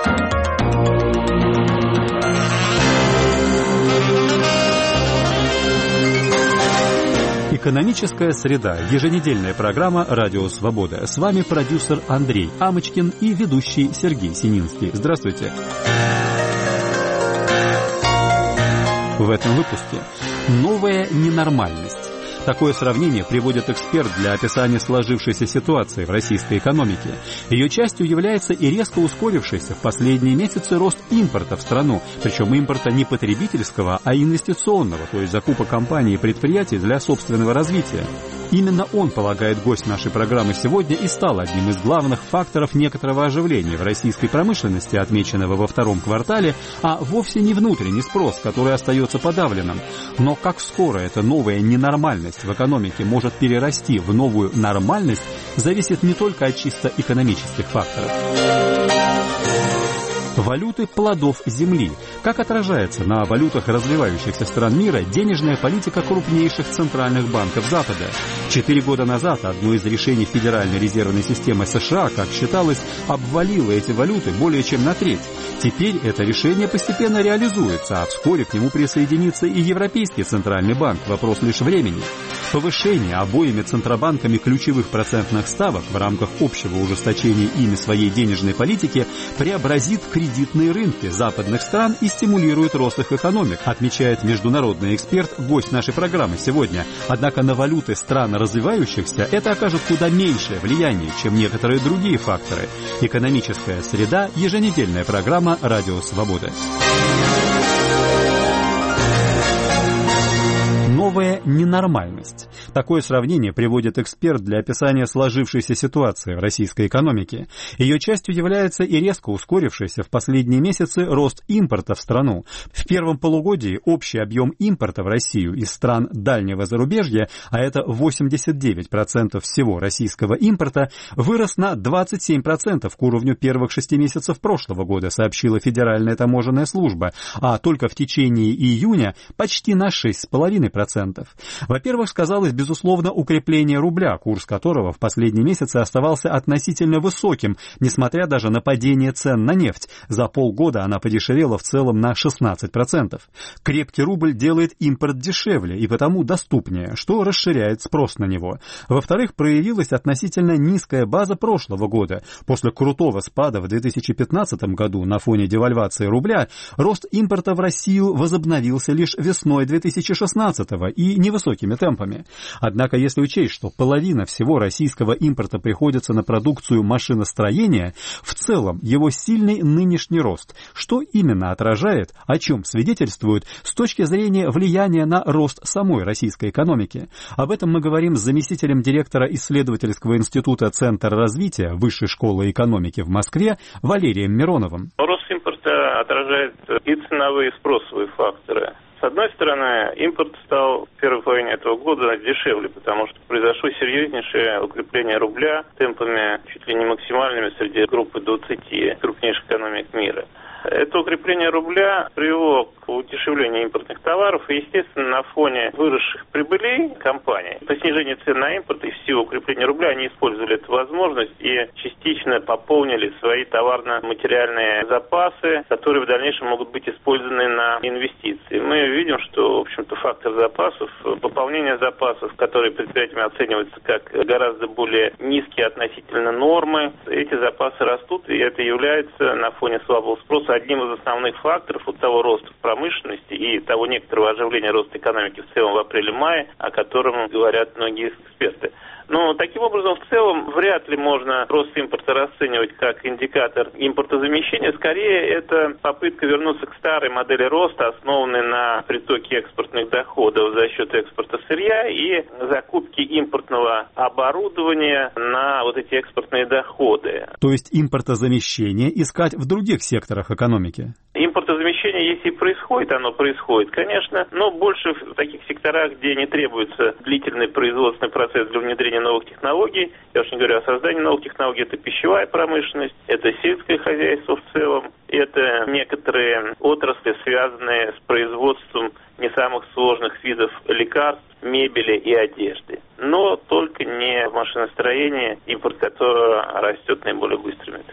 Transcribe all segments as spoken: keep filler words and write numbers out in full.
Экономическая среда. Еженедельная программа «Радио Свобода». С вами продюсер Андрей Амочкин и ведущий Сергей Сининский. Здравствуйте. В этом выпуске новая ненормальность. Такое сравнение приводит эксперт для описания сложившейся ситуации в российской экономике. Ее частью является и резко ускорившийся в последние месяцы рост импорта в страну, причем импорта не потребительского, а инвестиционного, то есть закупа компаний и предприятий для собственного развития. Именно он, полагает гость нашей программы сегодня, и стал одним из главных факторов некоторого оживления в российской промышленности, отмеченного во втором квартале, а вовсе не внутренний спрос, который остается подавленным. Но как скоро эта новая ненормальность в экономике может перерасти в новую нормальность, зависит не только от чисто экономических факторов. Валюты плодов земли. Как отражается на валютах развивающихся стран мира денежная политика крупнейших центральных банков Запада? Четыре года назад одно из решений Федеральной резервной системы США, как считалось, обвалило эти валюты более чем на треть. Теперь это решение постепенно реализуется, а вскоре к нему присоединится и Европейский центральный банк. Вопрос лишь времени. Повышение обоими центробанками ключевых процентных ставок в рамках общего ужесточения ими своей денежной политики преобразит кредитные рынки западных стран и стимулирует рост их экономик, отмечает международный эксперт, гость нашей программы сегодня. Однако на валюты стран развивающихся это окажет куда меньшее влияние, чем некоторые другие факторы. Экономическая среда. Еженедельная программа «Радио Свобода». Новая ненормальность. Такое сравнение приводит эксперт для описания сложившейся ситуации в российской экономике. Ее частью является и резко ускорившийся в последние месяцы рост импорта в страну. В первом полугодии общий объем импорта в Россию из стран дальнего зарубежья, а это восемьдесят девять процентов всего российского импорта, вырос на двадцать семь процентов к уровню первых шести месяцев прошлого года, сообщила Федеральная таможенная служба, а только в течение июня почти на шесть целых пять десятых процента. Во-первых, сказалось, безусловно, укрепление рубля, курс которого в последние месяцы оставался относительно высоким, несмотря даже на падение цен на нефть. За полгода она подешевела в целом на шестнадцать процентов. Крепкий рубль делает импорт дешевле и потому доступнее, что расширяет спрос на него. Во-вторых, проявилась относительно низкая база прошлого года. После крутого спада в две тысячи пятнадцатом году на фоне девальвации рубля, рост импорта в Россию возобновился лишь весной две тысячи шестнадцатого и невысокими темпами. Однако, если учесть, что половина всего российского импорта приходится на продукцию машиностроения, в целом его сильный нынешний рост, что именно отражает, о чем свидетельствует с точки зрения влияния на рост самой российской экономики. Об этом мы говорим с заместителем директора исследовательского института «Центр развития» Высшей школы экономики в Москве Валерием Мироновым. Рост импорта отражает и ценовые, и спросовые факторы. С одной стороны, импорт стал в первой половине этого года дешевле, потому что произошло серьезнейшее укрепление рубля темпами чуть ли не максимальными среди группы двадцати крупнейших экономик мира. Это укрепление рубля привело к удешевлению импортных товаров и, естественно, на фоне выросших прибылей компаний по снижению цен на импорт и в силу укрепления рубля они использовали эту возможность и частично пополнили свои товарно-материальные запасы, которые в дальнейшем могут быть использованы на инвестиции. Мы видим, что, в общем-то, фактор запасов, пополнение запасов, которые предприятиями оцениваются как гораздо более низкие относительно нормы, эти запасы растут, и это является на фоне слабого спроса одним из основных факторов от того роста в промышленности и того некоторого оживления роста экономики в целом в апреле-мае, о котором говорят многие эксперты. Но таким образом, в целом, вряд ли можно рост импорта расценивать как индикатор импортозамещения. Скорее, это попытка вернуться к старой модели роста, основанной на притоке экспортных доходов за счет экспорта сырья и закупки импортного оборудования на вот эти экспортные доходы. То есть импортозамещение искать в других секторах экономики? Импортозамещение, если и происходит, оно происходит, конечно, но больше в таких секторах, где не требуется длительный производственный процесс для внедрения новых технологий. Я уж не говорю о создании новых технологий. Это пищевая промышленность, это сельское хозяйство в целом, это некоторые отрасли, связанные с производством не самых сложных видов лекарств, мебели и одежды. Но только не в машиностроении, импорт которого растет наиболее быстрыми темпами.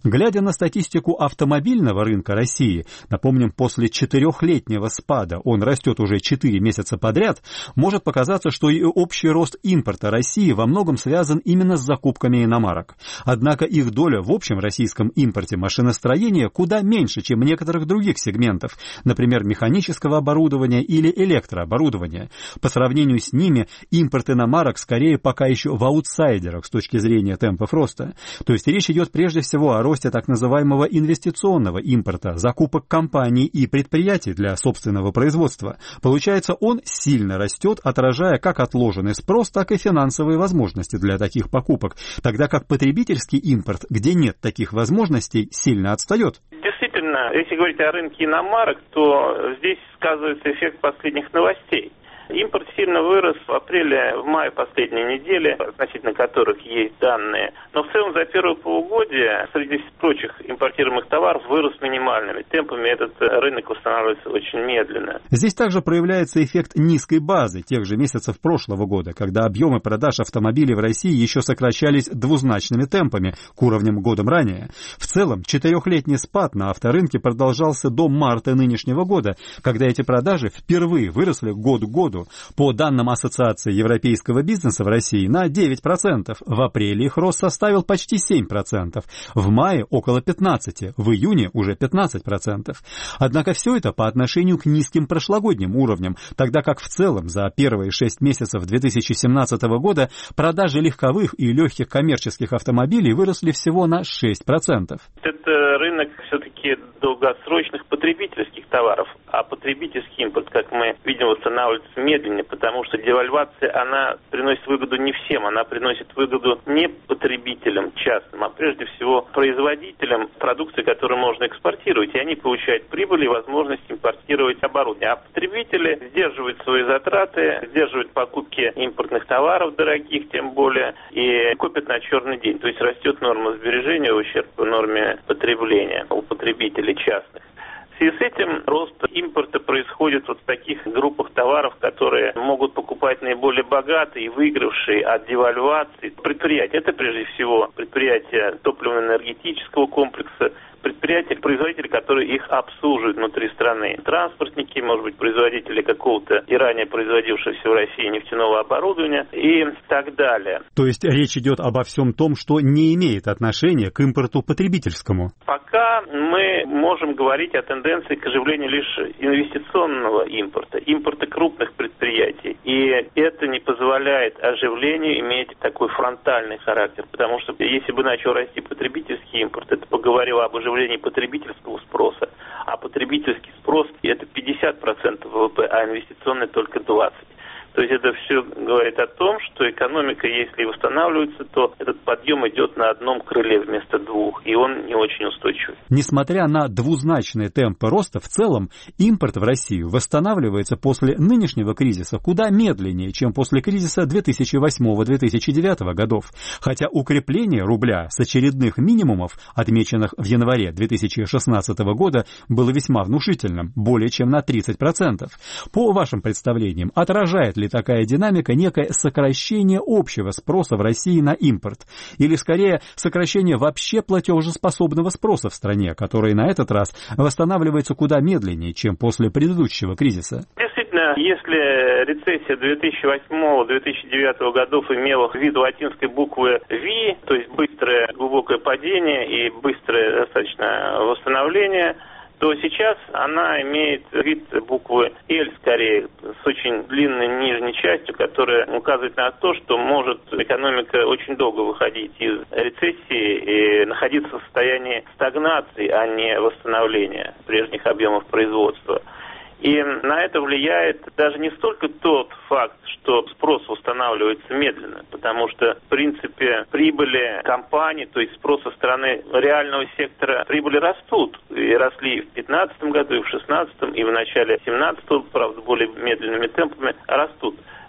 Глядя на статистику автомобильного рынка России, напомним, после четырехлетнего спада он растет уже четыре месяца подряд, может показаться, что и общий рост импорта России во многом связан именно с закупками иномарок. Однако их доля в общем российском импорте машиностроения куда меньше, чем некоторых других сегментов, например, механического оборудования или электрооборудования. По сравнению с ними, импорт иномарок скорее пока еще в аутсайдерах с точки зрения темпов роста. То есть речь идет прежде всего о росте так называемого инвестиционного импорта, закупок компаний и предприятий для собственного производства. Получается, он сильно растет, отражая как отложенный спрос, так и финансовые возможности для таких покупок, тогда как потребительский импорт, где нет таких возможностей, сильно отстает. Действительно, если говорить о рынке иномарок, то здесь сказывается эффект последних новостей. Импорт сильно вырос в апреле, в мае последней недели, относительно которых есть данные. Но в целом за первое полугодие среди прочих импортируемых товаров вырос минимальными темпами. Этот рынок восстанавливается очень медленно. Здесь также проявляется эффект низкой базы тех же месяцев прошлого года, когда объемы продаж автомобилей в России еще сокращались двузначными темпами к уровням годом ранее. В целом, четырехлетний спад на авторынке продолжался до марта нынешнего года, когда эти продажи впервые выросли год к году. По данным Ассоциации европейского бизнеса в России, на девять процентов. В апреле их рост составил почти семь процентов. В мае около пятнадцать процентов. В июне уже пятнадцать процентов. Однако все это по отношению к низким прошлогодним уровням, тогда как в целом за первые шесть месяцев две тысячи семнадцатого года продажи легковых и легких коммерческих автомобилей выросли всего на шесть процентов. Это рынок все-таки долгосрочных потребительских товаров, а потребительский импорт, как мы видим, восстанавливается медленнее, потому что девальвация, она приносит выгоду не всем, она приносит выгоду не потребителям частным, а прежде всего производителям продукции, которую можно экспортировать, и они получают прибыль и возможность импортировать оборудование. А потребители сдерживают свои затраты, сдерживают покупки импортных товаров дорогих, тем более, и копят на черный день. То есть растет норма сбережения в ущерб норме потребления у потребителей частных. В связи с этим рост импорта происходит вот в таких группах товаров, которые могут покупать наиболее богатые и выигравшие от девальвации предприятия. Это прежде всего предприятия топливно-энергетического комплекса, предприятия, производители, которые их обслуживают внутри страны. Транспортники, может быть, производители какого-то и ранее производившегося в России нефтяного оборудования и так далее. То есть речь идет обо всем том, что не имеет отношения к импорту потребительскому? Пока мы можем говорить о тенденции к оживлению лишь инвестиционного импорта, импорта крупных предприятий. И это не позволяет оживлению иметь такой фронтальный характер, потому что если бы начал расти потребительский импорт, это поговорило об оживлении потребительского спроса, а потребительский спрос это пятьдесят процентов ВВП, а инвестиционный только двадцать процентов. То есть это все говорит о том, что экономика, если и восстанавливается, то этот подъем идет на одном крыле вместо двух, и он не очень устойчивый. Несмотря на двузначные темпы роста, в целом импорт в Россию восстанавливается после нынешнего кризиса куда медленнее, чем после кризиса две тысячи восьмого — две тысячи девятого годов. Хотя укрепление рубля с очередных минимумов, отмеченных в январе две тысячи шестнадцатого года, было весьма внушительным, более чем на тридцать процентов. По вашим представлениям, отражает ли такая динамика некое сокращение общего спроса в России на импорт? Или, скорее, сокращение вообще платежеспособного спроса в стране, который на этот раз восстанавливается куда медленнее, чем после предыдущего кризиса? Действительно, если рецессия две тысячи восьмого — две тысячи девятого годов имела вид латинской буквы V, то есть быстрое глубокое падение и быстрое достаточно восстановление, то сейчас она имеет вид буквы L скорее, с очень длинной нижней частью, которая указывает на то, что может экономика очень долго выходить из рецессии и находиться в состоянии стагнации, а не восстановления прежних объемов производства. И на это влияет даже не столько тот факт, что спрос восстанавливается медленно, потому что, в принципе, прибыли компаний, то есть спрос со стороны реального сектора, прибыли растут. И росли и в две тысячи пятнадцатом году, и в две тысячи шестнадцатом, и в начале две тысячи семнадцатого, правда, более медленными темпами растут.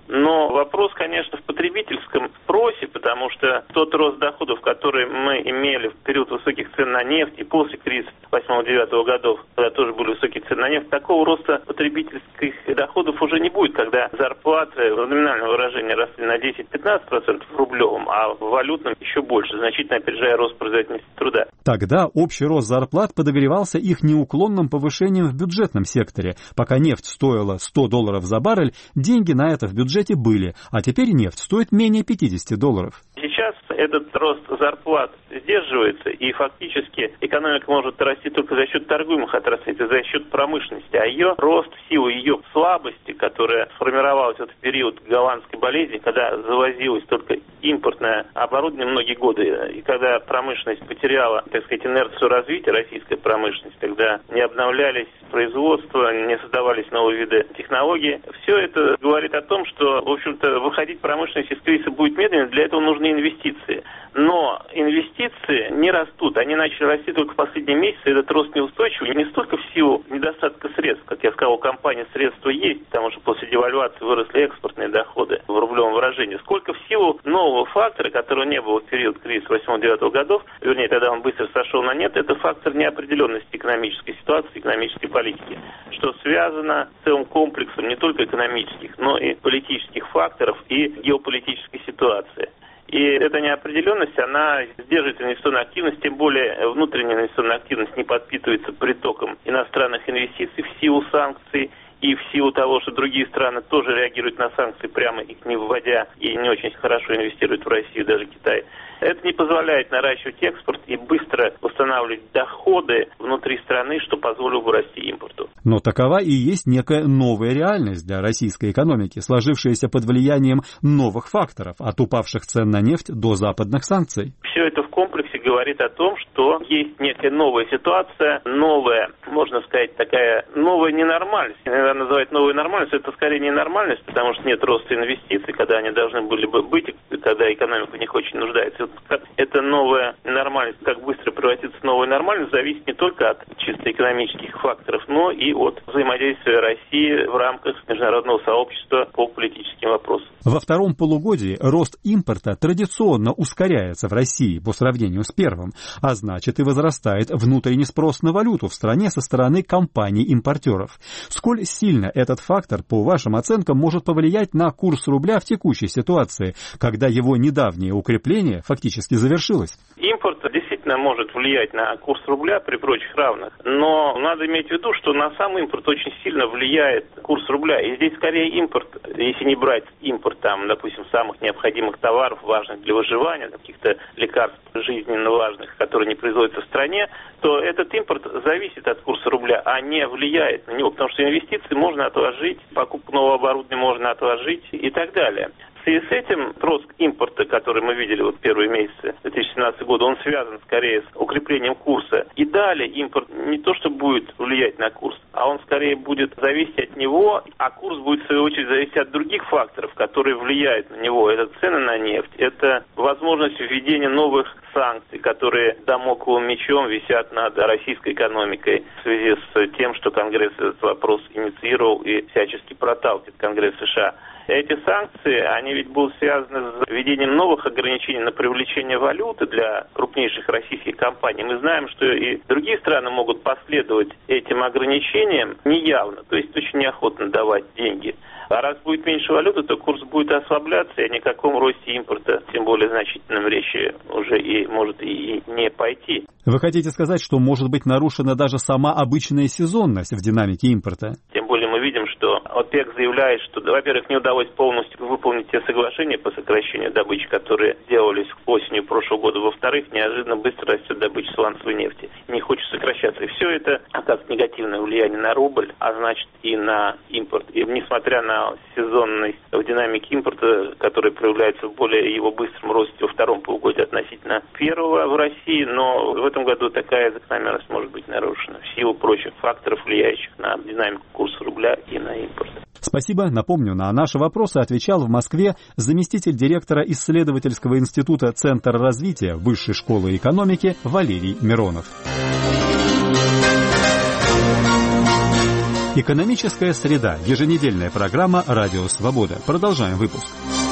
Но вопрос, конечно, в потребительском спросе, потому что тот рост доходов, который мы имели в период высоких цен на нефть и после кризиса восьмого-девятого годов, когда тоже были высокие цены на нефть, такого роста потребительских доходов уже не будет, когда зарплаты в номинальном выражении росли на десять-пятнадцать процентов в рублевом, а в валютном еще больше, значительно опережая рост производительности труда. Тогда общий рост зарплат подогревался их неуклонным повышением в бюджетном секторе. Пока нефть стоила сто долларов за баррель, деньги на это в бюджете были, а теперь нефть стоит менее пятьдесят долларов. Сейчас этот рост зарплат сдерживается, и фактически экономика может расти только за счет торгуемых отраслей, это за счет промышленности, а ее рост в силу ее слабости, которая сформировалась в период голландской болезни, когда завозилось только импортное оборудование многие годы, и когда промышленность потеряла, так сказать, инерцию развития российской промышленности, тогда не обновлялись производства, не создавались новые виды технологий. Все это говорит о том, что, в общем-то, выходить промышленность из кризиса будет медленно, для этого нужны инвестиции. Но инвестиции не растут, они начали расти только в последние месяцы, этот рост неустойчивый, не столько в силу недостатка средств, как я сказал, у компании средства есть, потому что после девальвации выросли экспортные доходы в рублевом выражении, сколько в силу нового фактора, которого не было в период кризиса восьмого-девятого годов, вернее, тогда он быстро сошел на нет, это фактор неопределенности экономической ситуации, экономической политики, что связано с целым комплексом не только экономических, но и политических факторов и геополитической ситуации. И эта неопределенность, она сдерживает инвестиционную активность, тем более внутренняя инвестиционная активность не подпитывается притоком иностранных инвестиций в силу санкций и в силу того, что другие страны тоже реагируют на санкции, прямо их не вводя и не очень хорошо инвестируют в Россию, даже Китай. Это не позволяет наращивать экспорт и быстро восстанавливать доходы внутри страны, что позволило бы расти импорту. Но такова и есть некая новая реальность для российской экономики, сложившаяся под влиянием новых факторов, от упавших цен на нефть до западных санкций. Все это в комплексе говорит о том, что есть некая новая ситуация, новая, можно сказать, такая новая ненормальность. Иногда называют новой нормальностью, это скорее ненормальность, потому что нет роста инвестиций, когда они должны были бы быть, когда экономика в них очень нуждается. Это новая нормальность, как быстро превратится в новую нормальность, зависит не только от чисто экономических факторов, но и от взаимодействия России в рамках международного сообщества по политическим вопросам. Во втором полугодии рост импорта традиционно ускоряется в России по сравнению с первым, а значит и возрастает внутренний спрос на валюту в стране со стороны компаний-импортеров. Сколь сильно этот фактор, по вашим оценкам, может повлиять на курс рубля в текущей ситуации, когда его недавнее укрепление фактически завершилось? Импорт действительно может влиять на курс рубля при прочих равных, но надо иметь в виду, что на сам импорт очень сильно влияет курс рубля. И здесь скорее импорт, если не брать импорт, там, допустим, самых необходимых товаров, важных для выживания, каких-то лекарств жизненно важных, которые не производятся в стране, то этот импорт зависит от курса рубля, а не влияет на него, потому что инвестиции можно отложить, покупку нового оборудования можно отложить и так далее. В связи с этим рост импорта, который мы видели вот первые месяцы две тысячи семнадцатого года, он связан скорее с укреплением курса. И далее импорт не то что будет влиять на курс, а он скорее будет зависеть от него, а курс будет в свою очередь зависеть от других факторов, которые влияют на него. Это цены на нефть, это возможность введения новых санкций, которые дамокловым мечом висят над российской экономикой в связи с тем, что Конгресс этот вопрос инициировал и всячески проталкивает Конгресс США. Эти санкции, они ведь будут связаны с введением новых ограничений на привлечение валюты для крупнейших российских компаний. Мы знаем, что и другие страны могут последовать этим ограничениям неявно, то есть очень неохотно давать деньги. А раз будет меньше валюты, то курс будет ослабляться, и о никаком росте импорта, тем более значительном, речи уже и может и не пойти. Вы хотите сказать, что может быть нарушена даже сама обычная сезонность в динамике импорта? Тем более мы видим, что ОПЕК заявляет, что, во-первых, не удалось полностью выполнить те соглашения по сокращению добычи, которые делались осенью прошлого года. Во-вторых, неожиданно быстро растет добыча сланцевой нефти. Не хочет сокращаться. И все это оказывает негативное влияние на рубль, а значит и на импорт. И несмотря на сезонность в динамике импорта, которая проявляется в более его быстром росте во втором полугодии относительно первого в России, но в этом году такая закономерность может быть нарушена в силу прочих факторов, влияющих на динамику курса рубля и на импорт. Спасибо. Напомню, на наши вопросы отвечал в Москве заместитель директора исследовательского института Центр развития Высшей школы экономики Валерий Миронов. Экономическая среда. Еженедельная программа «Радио Свобода». Продолжаем выпуск.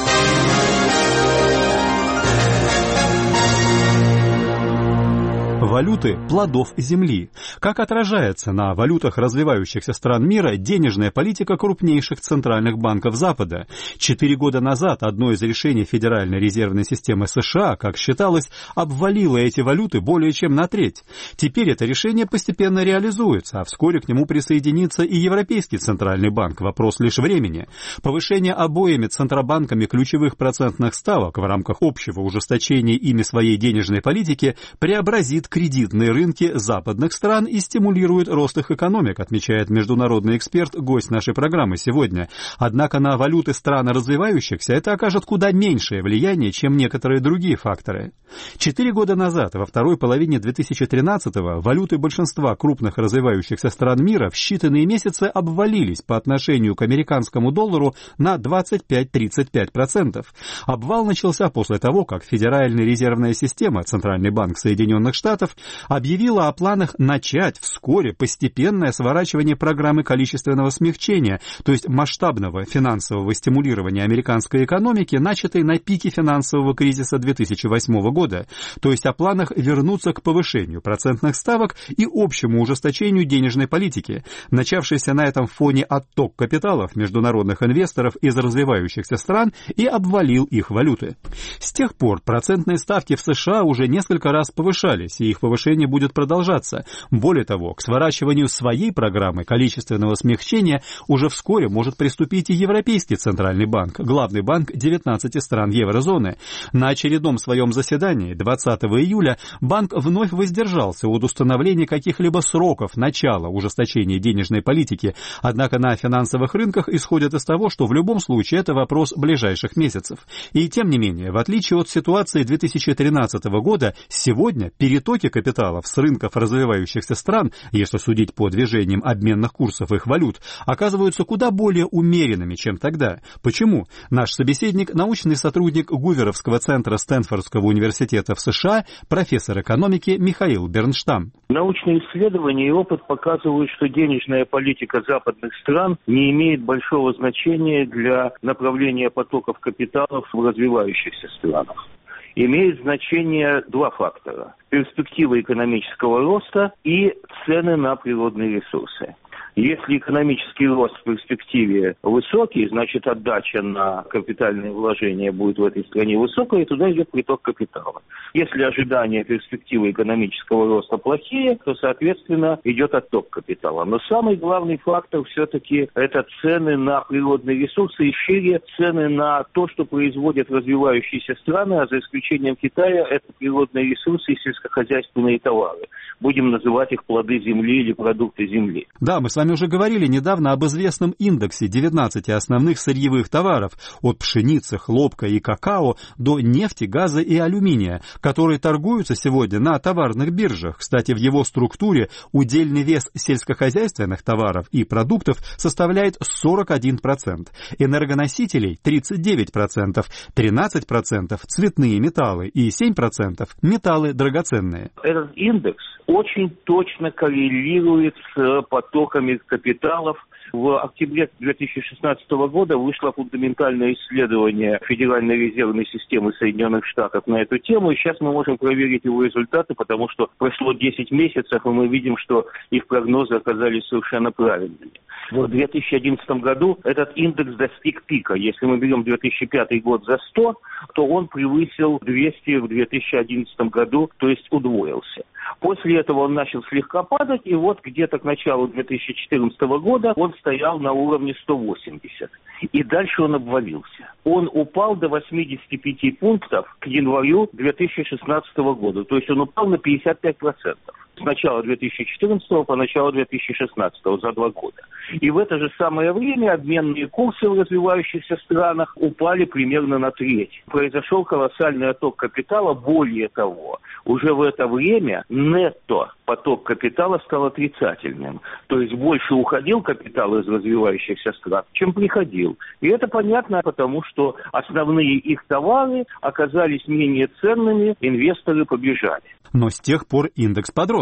Валюты плодов земли. Как отражается на валютах развивающихся стран мира денежная политика крупнейших центральных банков Запада? Четыре года назад одно из решений Федеральной резервной системы США, как считалось, обвалило эти валюты более чем на треть. Теперь это решение постепенно реализуется, а вскоре к нему присоединится и Европейский центральный банк. Вопрос лишь времени. Повышение обоими центробанками ключевых процентных ставок в рамках общего ужесточения ими своей денежной политики преобразит кредитные рынки западных стран и стимулирует рост их экономик, отмечает международный эксперт, гость нашей программы сегодня. Однако на валюты стран развивающихся это окажет куда меньшее влияние, чем некоторые другие факторы. Четыре года назад, во второй половине две тысячи тринадцатого, валюты большинства крупных развивающихся стран мира в считанные месяцы обвалились по отношению к американскому доллару на двадцать пять - тридцать пять процентов. Обвал начался после того, как Федеральная резервная система, Центральный банк Соединенных Штатов, объявила о планах начать вскоре постепенное сворачивание программы количественного смягчения, то есть масштабного финансового стимулирования американской экономики, начатой на пике финансового кризиса две тысячи восьмого года, то есть о планах вернуться к повышению процентных ставок и общему ужесточению денежной политики. Начавшийся на этом фоне отток капиталов международных инвесторов из развивающихся стран и обвалил их валюты. С тех пор процентные ставки в США уже несколько раз повышались, и их повышение будет продолжаться. Более того, к сворачиванию своей программы количественного смягчения уже вскоре может приступить и Европейский центральный банк, главный банк девятнадцати стран еврозоны. На очередном своем заседании двадцатого июля банк вновь воздержался от установления каких-либо сроков начала ужесточения денежной политики, однако на финансовых рынках исходят из того, что в любом случае это вопрос ближайших месяцев. И тем не менее, в отличие от ситуации две тысячи тринадцатого года, сегодня перетоки капиталов с рынков развивающихся стран, если судить по движениям обменных курсов их валют, оказываются куда более умеренными, чем тогда. Почему? Наш собеседник, научный сотрудник Гуверовского центра Стэнфордского университета в США, профессор экономики Михаил Бернштам. Научные исследования и опыт показывают, что денежная политика западных стран не имеет большого значения для направления потоков капиталов в развивающихся странах. Имеет значение два фактора: перспективы экономического роста и цены на природные ресурсы. Если экономический рост в перспективе высокий, значит отдача на капитальные вложения будет в этой стране высокая, и туда идет приток капитала. Если ожидания перспективы экономического роста плохие, то, соответственно, идет отток капитала. Но самый главный фактор все-таки это цены на природные ресурсы и шире цены на то, что производят развивающиеся страны, а за исключением Китая это природные ресурсы и сельскохозяйственные товары. Будем называть их плоды земли или продукты земли. Да, мы с вами Мы уже говорили недавно об известном индексе девятнадцати основных сырьевых товаров, от пшеницы, хлопка и какао до нефти, газа и алюминия, которые торгуются сегодня на товарных биржах. Кстати, в его структуре удельный вес сельскохозяйственных товаров и продуктов составляет сорок один процент, энергоносителей тридцать девять процентов, тринадцать процентов цветные металлы и семь процентов металлы драгоценные. Этот индекс очень точно коррелирует с потоками капиталов. В октябре две тысячи шестнадцатого года вышло фундаментальное исследование Федеральной резервной системы Соединенных Штатов на эту тему, и сейчас мы можем проверить его результаты, потому что прошло десять месяцев, и мы видим, что их прогнозы оказались совершенно правильными. В две тысячи одиннадцатом году этот индекс достиг пика. Если мы берем две тысячи пятый год за сто, то он превысил двести в две тысячи одиннадцатом году, то есть удвоился. После этого он начал слегка падать, и вот где-то к началу две тысячи четырнадцатого года он стоял на уровне сто восемьдесят. И дальше он обвалился. Он упал до восьмидесяти пяти пунктов к январю две тысячи шестнадцатого года. То есть он упал на пятьдесят пять процентов. С начала две тысячи четырнадцатого по начало две тысячи шестнадцатого, за два года. И в это же самое время обменные курсы в развивающихся странах упали примерно на треть. Произошел колоссальный отток капитала. Более того, уже в это время нетто поток капитала стал отрицательным. То есть больше уходил капитал из развивающихся стран, чем приходил. И это понятно, потому что основные их товары оказались менее ценными, инвесторы побежали. Но с тех пор индекс подрос.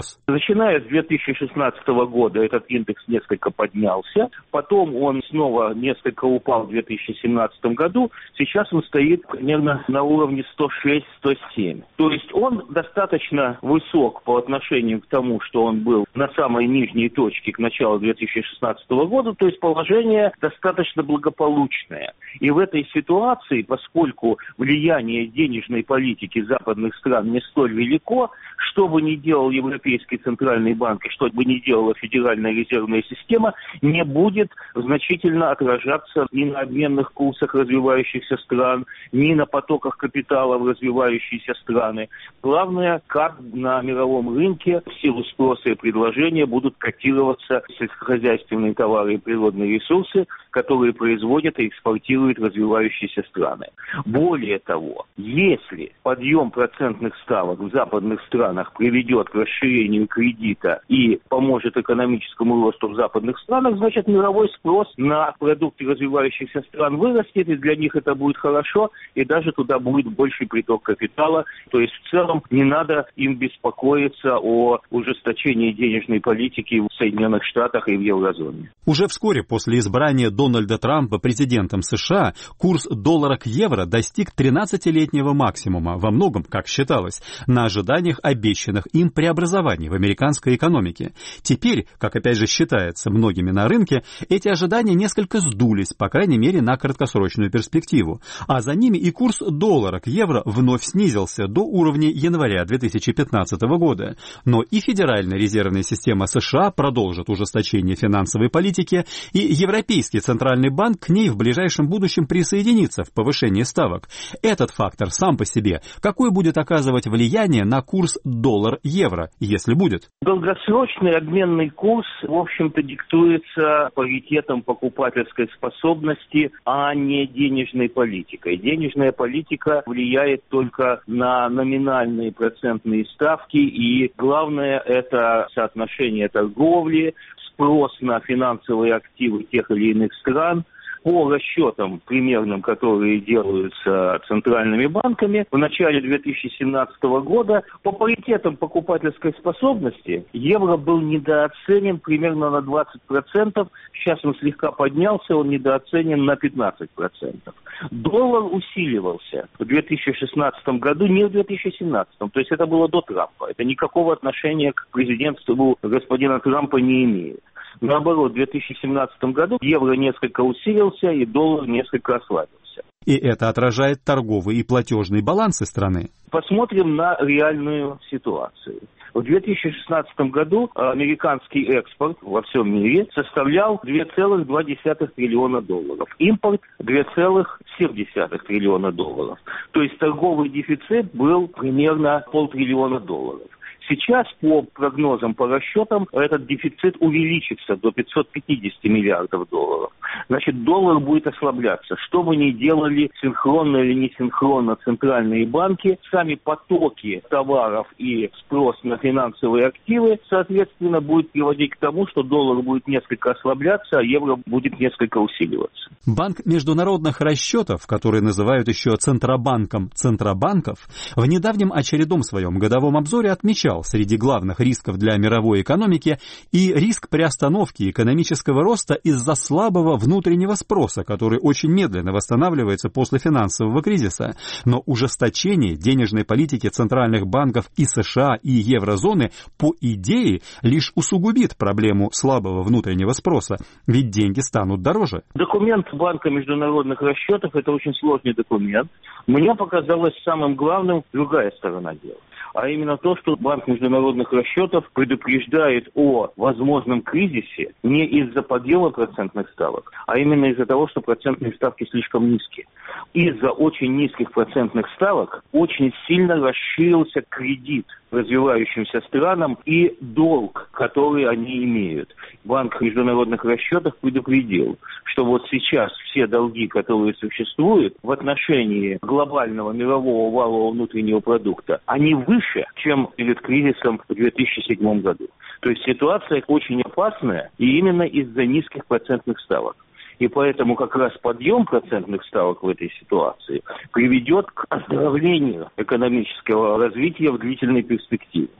спрос? Начиная с две тысячи шестнадцатого года этот индекс несколько поднялся, потом он снова несколько упал в две тысячи семнадцатом году, сейчас он стоит примерно на уровне сто шесть - сто семь. То есть он достаточно высок по отношению к тому, что он был на самой нижней точке к началу две тысячи шестнадцатого года, то есть положение достаточно благополучное. И в этой ситуации, поскольку влияние денежной политики западных стран не столь велико, что бы ни делал Европейский центральный банк и что бы ни делала Федеральная резервная система, не будет значительно отражаться ни на обменных курсах развивающихся стран, ни на потоках капитала в развивающиеся страны. Главное, как на мировом рынке в силу спроса и предложения будут котироваться сельскохозяйственные товары и природные ресурсы, которые производят и экспортируют развивающиеся страны. Более того, если подъем процентных ставок в западных странах приведет к расширению кредита и поможет экономическому росту в западных странах, значит, мировой спрос на продукты развивающихся стран вырастет, и для них это будет хорошо, и даже туда будет больший приток капитала. То есть, в целом, не надо им беспокоиться о ужесточении денежной политики в Соединенных Штатах и в еврозоне. Уже вскоре после избрания Дональда Трампа президентом США курс доллара к евро достиг тринадцатилетнего максимума, во многом, как считалось, на ожиданиях обещанных им преобразований в американской экономике. Теперь, как опять же считается многими на рынке, эти ожидания несколько сдулись, по крайней мере, на краткосрочную перспективу, а за ними и курс доллара к евро вновь снизился до уровня января две тысячи пятнадцатого года. Но и Федеральная резервная система США продолжит ужесточение финансовой политики, и Европейский центральный банк к ней в ближайшем будущем присоединится в повышении ставок. Этот фактор сам по себе какое будет оказывать влияние на курс доллар-евро, если будет? Долгосрочный обменный курс, в общем-то, диктуется паритетом покупательской способности, а не денежной политикой. Денежная политика влияет только на номинальные процентные ставки, и главное – это соотношение торговли, спрос на финансовые активы тех или иных стран. По расчетам примерным, которые делаются центральными банками, в начале две тысячи семнадцатого года по паритетам покупательской способности евро был недооценен примерно на двадцать процентов. Сейчас он слегка поднялся, он недооценен на пятнадцать процентов. Доллар усиливался в две тысячи шестнадцатом году, не в две тысячи семнадцатом. То есть это было до Трампа. Это никакого отношения к президентству господина Трампа не имеет. Наоборот, в две тысячи семнадцатом году евро несколько усилился и доллар несколько ослабился. И это отражает торговые и платежные балансы страны. Посмотрим на реальную ситуацию. В две тысячи шестнадцатом году американский экспорт во всем мире составлял два целых два десятых триллиона долларов. Импорт два целых семь десятых триллиона долларов. То есть торговый дефицит был примерно полтриллиона долларов. Сейчас, по прогнозам, по расчетам, этот дефицит увеличится до пятьсот пятьдесят миллиардов долларов. Значит, доллар будет ослабляться. Что бы ни делали, синхронно или не синхронно центральные банки, сами потоки товаров и спрос на финансовые активы, соответственно, будет приводить к тому, что доллар будет несколько ослабляться, а евро будет несколько усиливаться. Банк международных расчетов, который называют еще Центробанком Центробанков, в недавнем очередном своем годовом обзоре отмечал среди главных рисков для мировой экономики и риск приостановки экономического роста из-за слабого внутреннего спроса, который очень медленно восстанавливается после финансового кризиса. Но ужесточение денежной политики центральных банков и США, и еврозоны, по идее, лишь усугубит проблему слабого внутреннего спроса, ведь деньги станут дороже. Документ Банка международных расчетов – это очень сложный документ. Мне показалось самым главным другая сторона дела. А именно то, что Банк международных расчетов предупреждает о возможном кризисе не из-за подъема процентных ставок, а именно из-за того, что процентные ставки слишком низкие. Из-за очень низких процентных ставок очень сильно расширился кредит развивающимся странам и долг, который они имеют. Банк международных расчетов предупредил, что вот сейчас все долги, которые существуют в отношении глобального мирового валового внутреннего продукта, они выше, чем перед кризисом в две тысячи седьмом году. То есть ситуация очень опасная, и именно из-за низких процентных ставок. И поэтому как раз подъем процентных ставок в этой ситуации приведет к оздоровлению экономического развития в длительной перспективе.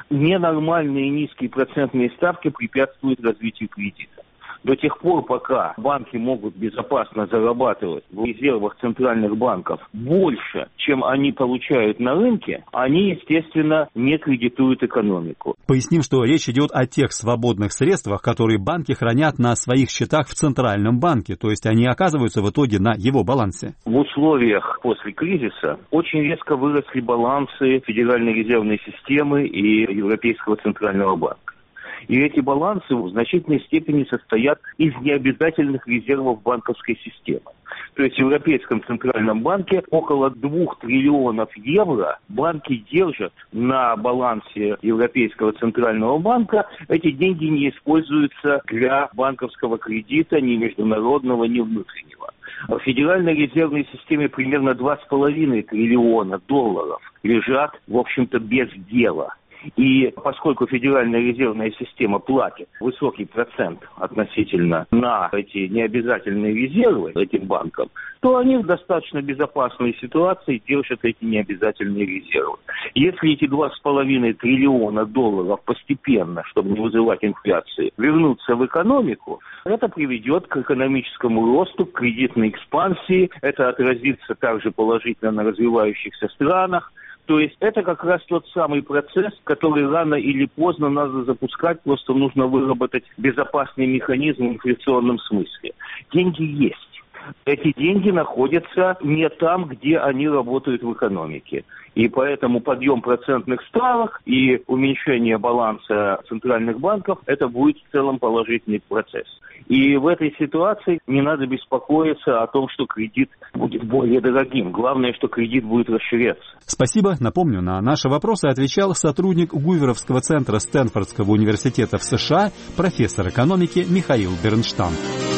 Ненормальные низкие процентные ставки препятствуют развитию кредита. До тех пор, пока банки могут безопасно зарабатывать в резервах центральных банков больше, чем они получают на рынке, они, естественно, не кредитуют экономику. Поясним, что речь идет о тех свободных средствах, которые банки хранят на своих счетах в Центральном банке, то есть они оказываются в итоге на его балансе. В условиях после кризиса очень резко выросли балансы Федеральной резервной системы и Европейского центрального банка. И эти балансы в значительной степени состоят из необязательных резервов банковской системы. То есть в Европейском центральном банке около двух триллионов евро банки держат на балансе Европейского центрального банка. Эти деньги не используются для банковского кредита ни международного, ни внутреннего. В Федеральной резервной системе примерно два с половиной триллиона долларов лежат, в общем-то, без дела. И поскольку Федеральная резервная система платит высокий процент относительно на эти необязательные резервы этим банкам, то они в достаточно безопасной ситуации держат эти необязательные резервы. Если эти два с половиной триллиона долларов постепенно, чтобы не вызывать инфляции, вернутся в экономику, это приведет к экономическому росту, к кредитной экспансии, это отразится также положительно на развивающихся странах. То есть это как раз тот самый процесс, который рано или поздно надо запускать, просто нужно выработать безопасный механизм в инфляционном смысле. Деньги есть. Эти деньги находятся не там, где они работают в экономике. И поэтому подъем процентных ставок и уменьшение баланса центральных банков – это будет в целом положительный процесс. И в этой ситуации не надо беспокоиться о том, что кредит будет более дорогим. Главное, что кредит будет расширяться. Спасибо. Напомню, на наши вопросы отвечал сотрудник Гуверовского центра Стэнфордского университета в США, профессор экономики Михаил Бернштам.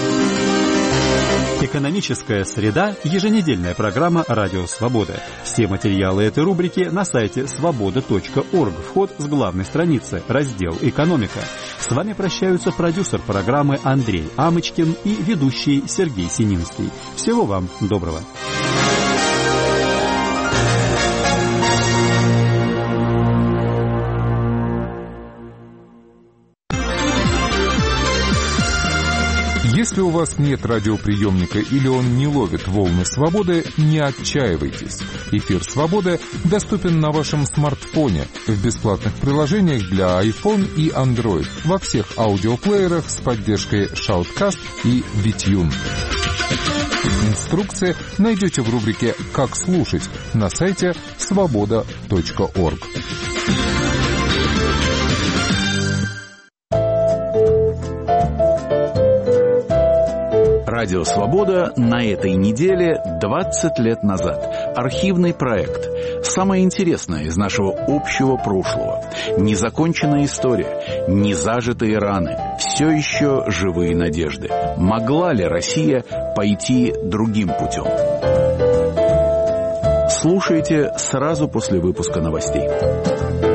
Экономическая среда – еженедельная программа «Радио Свобода». Все материалы этой рубрики на сайте свобода точка орг. Вход с главной страницы, раздел «Экономика». С вами прощаются продюсер программы Андрей Амочкин и ведущий Сергей Сининский. Всего вам доброго. Если у вас нет радиоприемника или он не ловит волны свободы, не отчаивайтесь. Эфир «Свобода» доступен на вашем смартфоне в бесплатных приложениях для iPhone и Android во всех аудиоплеерах с поддержкой Shoutcast и Witune. Инструкции найдете в рубрике «Как слушать» на сайте свобода точка орг. Радио «Свобода» на этой неделе двадцать лет назад. Архивный проект. Самое интересное из нашего общего прошлого. Незаконченная история. Незажитые раны. Все еще живые надежды. Могла ли Россия пойти другим путем? Слушайте сразу после выпуска новостей.